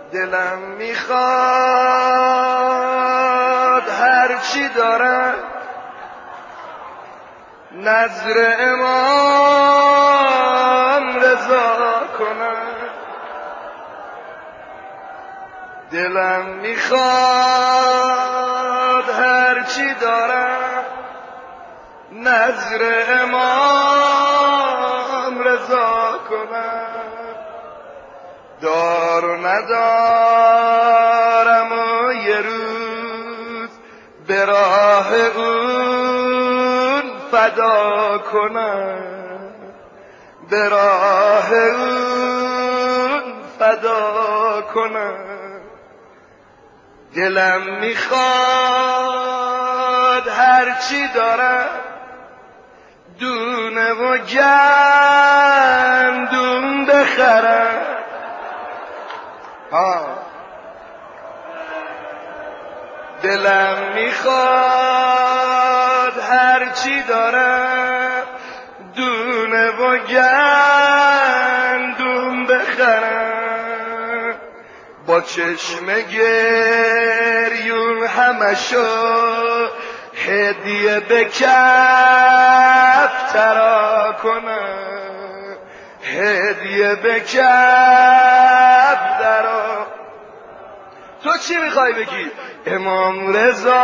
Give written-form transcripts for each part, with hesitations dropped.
دلم میخواد هرچی دارم نظر امام رضا کنم. دلم میخواد هرچی دارم نظر امام رضا کنم. دار و ندارم و یه روز به راه اون فدا کنم، به راه اون فدا کنم. دلم میخواد هرچی دارم دونه و گندم بخرم. دلم میخواد هرچی دارم دونه و گندم بخرم. با چشم گریون همشو هدیه به کف ترا کنم، هدیه به کف ترا. تو چی میخوای بگی؟ امام رضا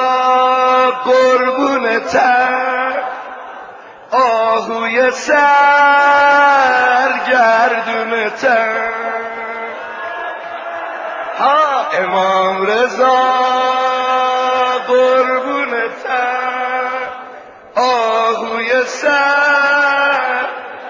قربونتم، آهوی سرگردونتم. امام رضا قربونتم، آهوی سر.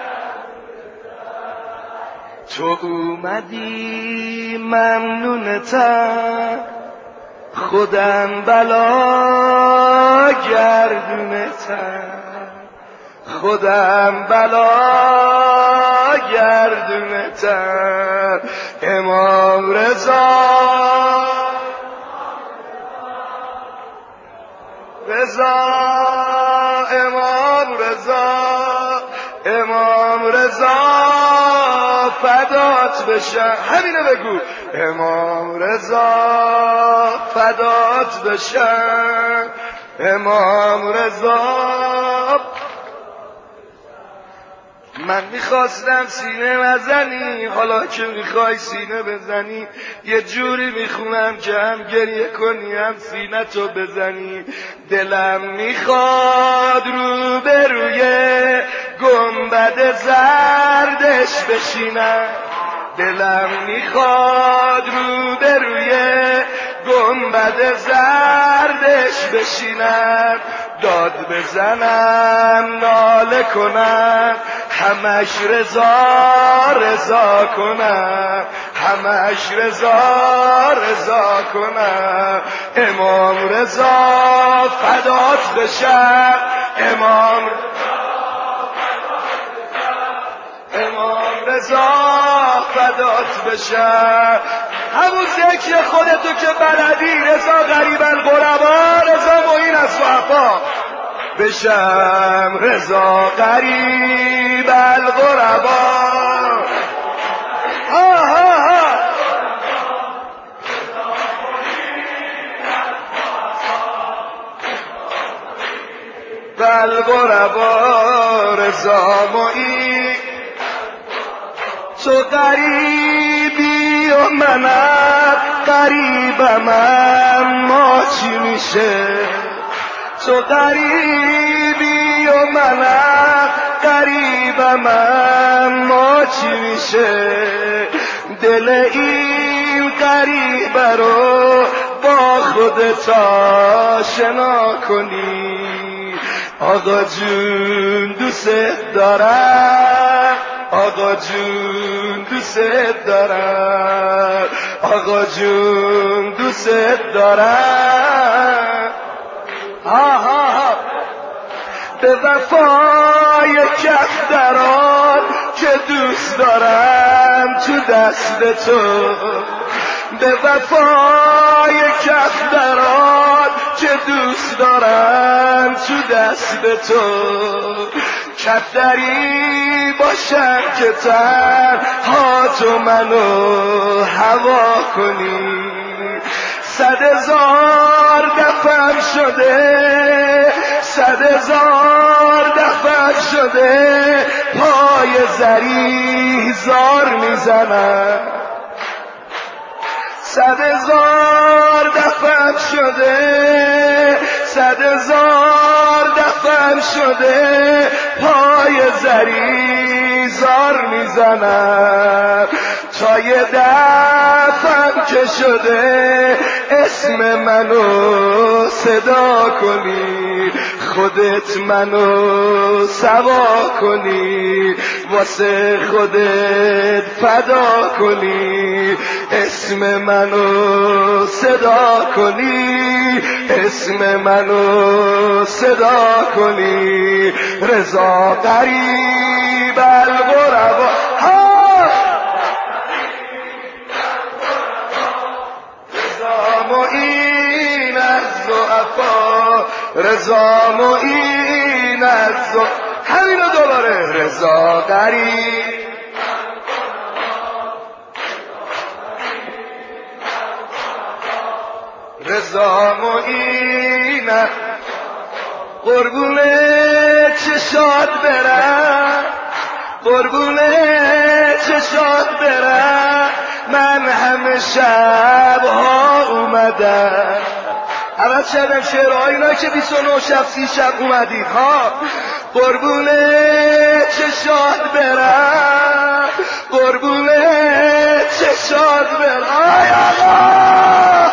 تو اومدی ممنونتم، خودم بلا گردونتم، خودم بلا گردونتم. امام رضا امام رضا، امام رضا فدات بشم. همینو بگو. امام رضا فدات بشم، امام رضا. من میخواستم سینه بزنی، حالا که میخوای سینه بزنی یه جوری میخونم که هم گریه کنی هم سینه تو بزنی. دلم میخواد رو به روی گنبد زردش بشینم، دلم میخواد رو به روی گنبد زردش بشینم. داد بزنم ناله کنم همش رضا رضا کنم، همش رضا رضا کنم. امام رضا فدات بشم، امام رضا فدات بشم. همون ذکر خودتو که بلدی، رضا غریب الغربا، رضا معین از صحفا بشم، رضا غریب الغربا. الغربا رضا معین. تو غریبی و منم غریبم، اما چی میشه؟ تو غریبی و منم غریبم، اما چی میشه؟ دل این غریبه رو با خودت آشنا کنی. آقا جون دوست دارم، آقا جون دوست دارم، آقا جون دوست دارم. به وفای کف درات که دوست دارم تو دست تو، به وفای کف درات که دوست دارم تو دست تو. کفتری باشم که تنها تو منو هوا کنی 100,000 دفعه شده 100,000 دفعه شده پای زری زار میزنم 100,000 دفعه شده 100,000 دفعه شده پای زری زار میزنم تا یه دفعه که شده اسم منو صدا کنی خودت منو سوا کنی واسه خودت فدا کنی اسم منو صدا کنی اسم منو صدا کنی رضا قریب الغربا رضا معین از ضعفا رضا معین از ضعفا همینو دوباره رضا قریب رضا معین قربون چشات برم قربون چشات برم من همه شبها اومدم عوض شدم شعرهای اینا که 29 شب 30 شب اومدید ها قربون چشات برم قربون چشات برم آی آقا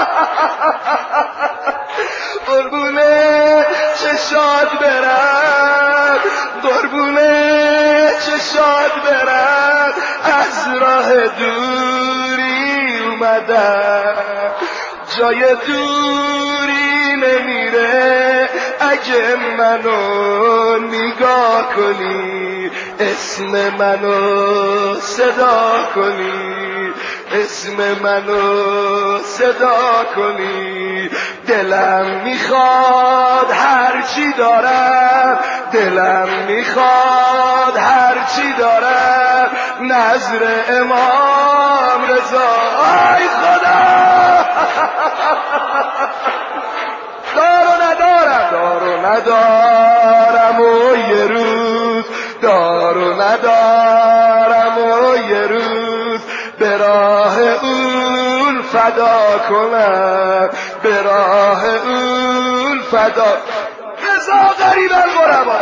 قربون چشات برم قربون چشات برم از راه دوری اومدم جای دوری نمیره اگه منو نگاه کنی اسم منو صدا کنی اسم منو صدا کنی دلم میخواد هرچی دارم دلم میخواد هرچی دارم نظر امام رضا آی خدا دارو ندارم و یه روز دارو ندارم و یه روز به راه اون فدا کنم به راه اون فدا رضا قریب الغربا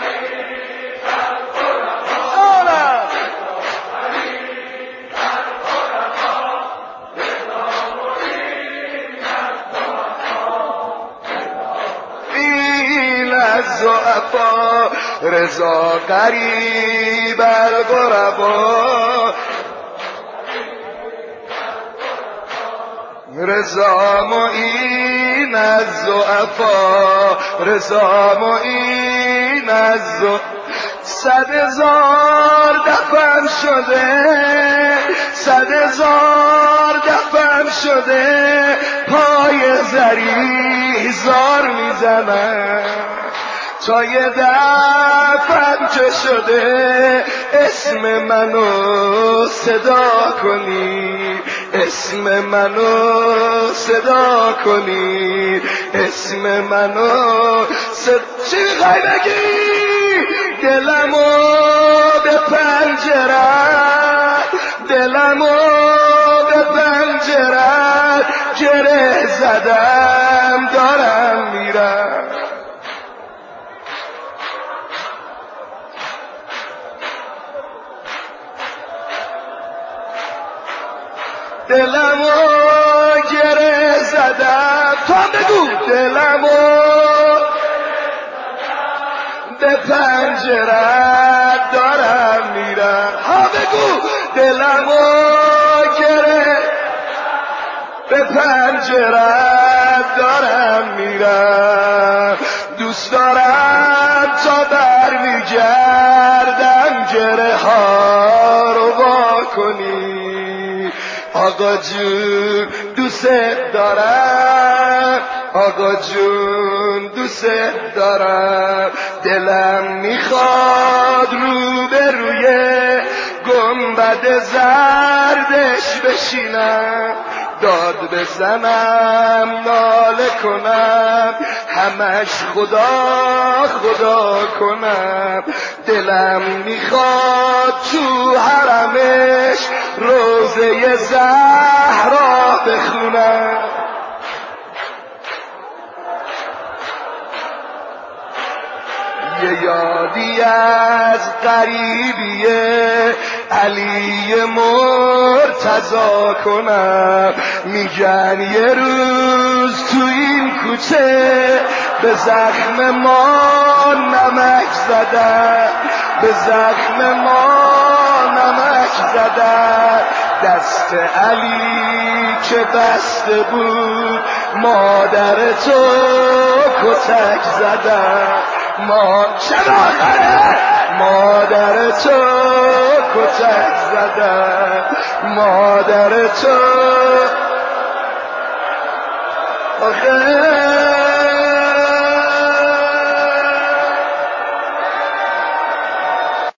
الضعفا رضا قریب الغربا رضا معین از ضعفا رضا معین از ضعفا 100,000 دفعه شده 100,000 دفعه شده پای زری زار میزنم تا یه دفعه که شده اسم منو صدا کنی اسم منو صدا کنی اسم منو چی میخوای بگی دلمو به پنجرت دلمو به پنجرت گره زدم دارم میرم دلمو گره زدم تو هم بگو دلمو به پنجرت دارم میرم ها بگو دلمو گره به پنجرت دارم میرم دوست دارم تا برمیگردم گره ها رو وا کنی آقا جون دوست دارم آقا جون دوست دارم دلم میخواد روبروی گنبد زردش بشینم، داد بزنم ناله کنم، همش خدا خدا کنم. دلم میخواد تو حرمش روزه زهرا بخونم. یه یادی از غریبیه علی مرتضی کنم. میگن یه روز تو این کوچه به زخم ما نمک زدن، به زخم ما نمک زدن. دست علی که بسته بود مادر تو کتک زدن. ما شباخره مادر تو کتک زدن، مادر تو آخه